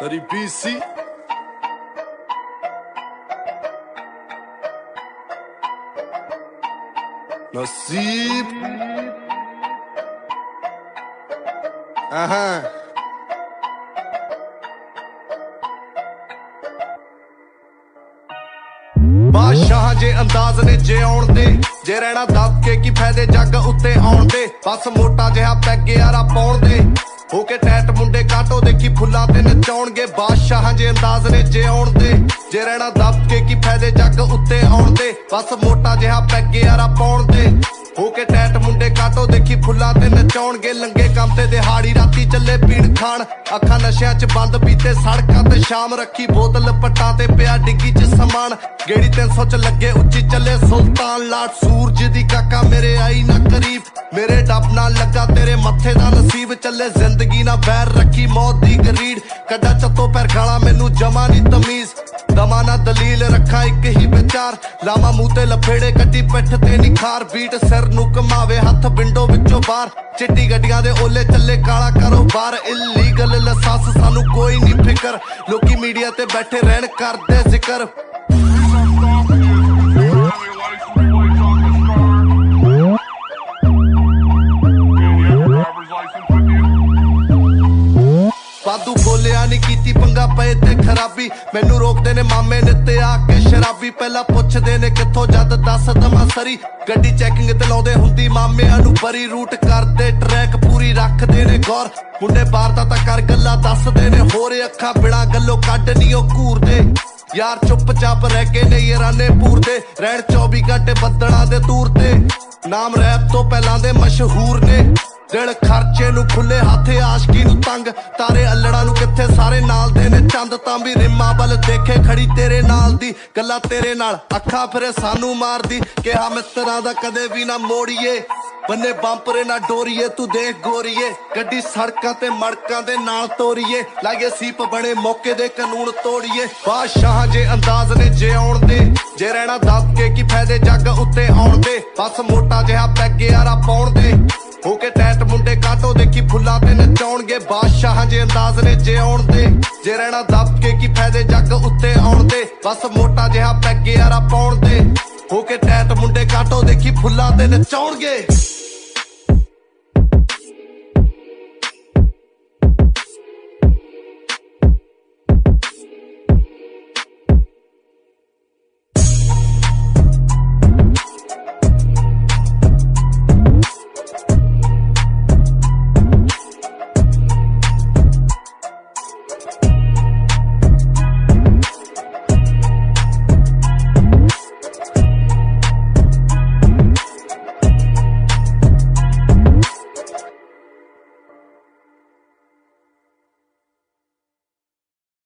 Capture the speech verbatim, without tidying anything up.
Dari B C Nasib Aha ਬਾਦਸ਼ਾਹ ਜੇ ਅੰਦਾਜ਼ ਨੇ ਜੇ ਆਉਣ ਦੇ ਜੇ ਰਹਿਣਾ ਦੱਬ ਕੇ ਕੀ ਫਾਇਦੇ ਜੱਗ ਉੱਤੇ ਆਉਣ ਦੇ ਬਸ ਮੋਟਾ ਜਿਹਾ ਪੈਗ ਯਾਰਾ ਪਾਉਣ ਦੇ ਹੋ ਕੇ ਟੈਟ ਮੁੰਡੇ ਕਾਟੋ ਦੇਖੀ ਫੁੱਲਾਂ ਤੇ ਨਚਾਉਣਗੇ ਬਾਦਸ਼ਾਹ ਜੇ ਅੰਦਾਜ਼ ਨੇ ਜੇ ਆਉਣ ਦੇ ਜੇ ਰਹਿਣਾ ਦੱਬ ਕੇ ਕੀ ਫਾਇਦੇ ਜੱਗ ਉੱਤੇ ਆਉਣ ਦੇ ਬਸ ਮੋਟਾ ਜਿਹਾ ਪੈਗ ਯਾਰਾ ਪਾਉਣ ਦੇ ਹੋ ਕੇ ਟੈਟ ਮੁੰਡੇ ਕਾਟੋ ਦੇਖੀ ਫੁੱਲਾਂ ਤੇ ਨਚਾਉਣਗੇ ਲੰਗੇ ਕੰਮ ਤੇ ਦਿਹਾੜੀ ਰਾਤੀ ਚੱਲੇ ਪੀਣ ਖਾਣ ਅੱਖਾਂ ਨਸ਼ਿਆਂ 'ਚ ਬੰਦ ਪੀਤੇ ਸੜਕਾਂ ਤੇ ਸ਼ਾਮ ਰੱਖੀ ਬੋਤਲ ਪੱਟਾਂ ਤੇ ਪਿਆ ਡਿੱਗੀ 'ਚ ਸਮਾਨ ਗੇੜੀ ਤਿੰਨ ਸੌ 'ਚ ਲੱਗੇ ਉੱਚੀ ਚੱਲੇ ਸੁਲਤਾਨ ਲਾਟ ਸੂਰਜ ਦੀ ਕਾਕਾ ਮੇਰੇ ਆਈ ਨਾ ਕਰੀਬ ਮੇਰੇ ਡੱਬ ਨਾਲ ਲੱਗਾ ਤੇਰੇ ਮੱਥੇ ਦਾ ਨਸੀਬ ਚੱਲੇ ਜ਼ਿੰਦਗੀ ਨਾਲ ਵੈਰ ਰੱਖੀ ਮੌਤ ਦੀ ਗਰੀੜ ਕੱਢਾ ਚੱਤੋ ਪੈਰ ਗਾਲਾਂ ਮੈਨੂੰ ਜਮਾ ਨਹੀਂ ਤਮੀਜ਼ ਦਮਾ ਨਾ ਦਲੀਲ ਰੱਖਾਂ ਇੱਕ ਹੀ ਵਿਚਾਰ ਲਾਵਾਂ ਮੂੰਹ ਤੇ ਲਫੇੜੇ ਕੱਢੀ ਪਿੱਠ ਤੇ ਨਿਖਾਰ ਬੀਟ ਸਿਰ ਨੂੰ ਘਮਾਵੇ ਹੱਥ ਵਿੰਡੋ ਵਿੱਚੋਂ ਬਾਹਰ ਚਿੱਟੀ ਗੱਡੀਆਂ ਦੇ ਓਲੇ ਚੱਲੇ ਕਾਲਾ ਕਾਰੋਬਾਰ ਇਲੀਗਲ ਲਾਇਸੈਂਸ ਸਾਨੂੰ ਕੋਈ ਨਹੀਂ ਫਿਕਰ ਲੋਕੀ ਮੀਡੀਆ ਤੇ ਬੈਠੇ ਰਹਿਣ ਕਰਦੇ ਜ਼ਿਕਰ ਵਾਧੂ ਬੋਲਿਆ ਨੀ ਕੀਤੀ ਪੰਗਾ ਪਏ ਤੇ ਖਰਾਬੀ ਮੈਨੂੰ ਰੋਕਦੇ ਨੇ ਮਾਮੇ ਨੇ ਤੇ ਆ ਕੇ ਸ਼ਰਾਬੀ ਪਹਿਲਾਂ ਪੁੱਛਦੇ ਨੇ ਕਿੱਥੋਂ ਜਦ ਦੱਸ ਦਮਾ ਸਰੀ ਗੱਡੀ ਚੈਕਿੰਗ ਤੇ ਲਾਉਂਦੇ ਹੁੰਦੀ ਮਾਮਿਆਂ ਨੂੰ ਬਰੀ ਰੂਟ ਕਰਦੇ ਟਰੈਕ ਪੂਰੀ ਰੱਖਦੇ ਨੇ ਗੌਰ ਮੁੰਡੇ ਬਾਹਰ ਦਾ ਤਾਂ ਕਰ ਗੱਲਾਂ ਦੱਸਦੇ ਨੇ ਹੋਰ ਅੱਖਾਂ ਬਿਨਾਂ ਗੱਲੋਂ ਕੱਢ ਨੀ ਉਹ ਘੂਰਦੇ ਯਾਰ ਚੁੱਪ ਚਾਪ ਰਹਿ ਕੇ ਨੇ ਯਾਰਾਨੇ ਪੂਰਦੇ ਰਹਿਣ ਚੌਵੀ ਘੰਟੇ ਬੱਦਲਾਂ ਦੇ ਤੂਰ ਤੇ ਨਾਮ ਰੈਪ ਤੋਂ ਪਹਿਲਾਂ ਦੇ ਮਸ਼ਹੂਰ ਨੇ ਦਿਲ ਖਰਚੇ ਨੂੰ ਖੁੱਲੇ ਹੱਥ ਆਸ਼ਕੀ ਨੂੰ ਤੰਗ ਤਾਰੇ ਅਲੜਾਂ ਨੂੰ ਕਿੱਥੇ ਸਾਰੇ ਨਾਲ ਦੇ ਨੇ ਚੰਦ ਤਾਂ ਵੀ ਰਿਮਾਂ ਵੱਲ ਦੇਖੇ ਖੜੀ ਤੇਰੇ ਨਾਲ ਦੀ ਗੱਲਾਂ ਤੇਰੇ ਨਾਲ ਅੱਖਾਂ ਫਿਰੇ ਸਾਨੂੰ ਮਾਰਦੀ ਕਿਹਾ ਮਿੱਤਰਾਂ ਦਾ ਕਦੇ ਵੀ ਨਾ ਮੋੜੀਏ ਬੰਨੇ ਬੰਪਰੇ ਨਾ ਡੋਰੀਏ ਤੂੰ ਦੇਖ ਗੋਰੀਏ ਗੱਡੀ ਸੜਕਾਂ ਤੇ ਮੜਕਾਂ ਦੇ ਨਾਲ ਤੋਰੀਏ ਲਾਗੇ ਸੀਪ ਬਣੇ ਮੌਕੇ ਦੇ ਕਾਨੂੰਨ ਤੋੜੀਏ ਬਾਦਸ਼ਾਹ ਜੇ ਅੰਦਾਜ਼ ਨੇ ਜੇ ਆਉਣ ਦੇ ਜੇ ਰਹਿਣਾ ਦੱਬ ਕੇ ਕੀ ਫਾਇਦੇ ਜੱਗ ਉੱਤੇ ਆਉਣ ਦੇ ਬਸ ਮੋਟਾ ਜਿਹਾ ਪੈਗ ਯਾਰਾ ਪਾਉਣ ਦੇ ਹੋ ਕੇ ਟੈਟ ਮੁੰਡੇ ਕਾਟੋ ਦੇਖੀ ਫੁੱਲਾਂ ਤੇ ਨਚਾਉਣਗੇ ਬਾਦਸ਼ਾਹ ਜੇ ਅੰਦਾਜ਼ ਨੇ ਜੇ ਆਉਣ ਦੇ ਜੇ ਰਹਿਣਾ ਦੱਬ ਕੇ ਕੀ ਫਾਇਦੇ ਜੱਗ ਉੱਤੇ ਆਉਣ ਦੇ ਬਸ ਮੋਟਾ ਜਿਹਾ ਪੈਗ ਯਾਰਾ ਪਾਉਣ ਦੇ ਹੋ ਕੇ ਟੈਟ ਮੁੰਡੇ ਕਾਟੋ ਦੇਖੀ ਫੁੱਲਾਂ ਤੇ ਨਚਾਉਣਗੇ